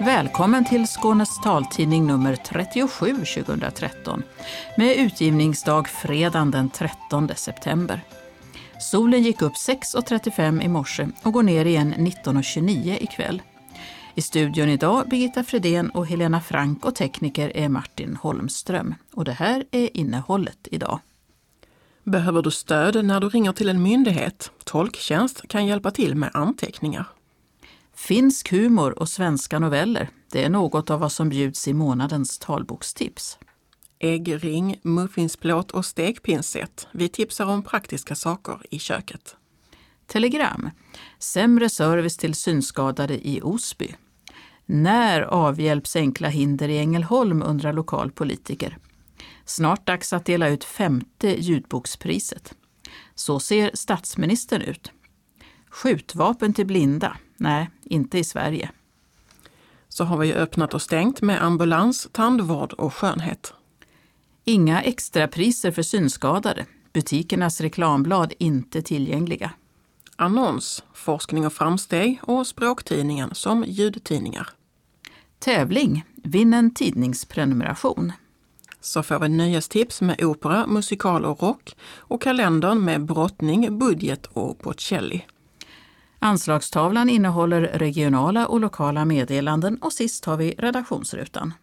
Välkommen till Skånes taltidning nummer 37 2013 med utgivningsdag fredagen den 13 september. Solen gick upp 6.35 i morse och går ner igen 19.29 ikväll. I studion idag Birgitta Fredén och Helena Frank och tekniker är Martin Holmström. Och det här är innehållet idag. Behöver du stöd när du ringer till en myndighet? Tolktjänst kan hjälpa till med anteckningar. Finsk humor och svenska noveller, det är något av vad som bjuds i månadens talbokstips. Äggring, muffinsplåt och stekpinset. Vi tipsar om praktiska saker i köket. Telegram. Sämre service till synskadade i Osby. När avhjälps enkla hinder i Ängelholm, undrar lokalpolitiker. Snart dags att dela ut 5:e ljudbokspriset. Så ser statsministern ut. Skjutvapen till blinda? Nej, inte i Sverige. Så har vi öppnat och stängt med ambulans, tandvård och skönhet. Inga extrapriser för synskadade. Butikernas reklamblad inte tillgängliga. Annons, forskning och framsteg och språktidningen som ljudtidningar. Tävling, vinn en tidningsprenumeration. Så får vi nyhetstips med opera, musikal och rock och kalendern med brottning, budget och Bocelli. Anslagstavlan innehåller regionala och lokala meddelanden och sist har vi redaktionsrutan.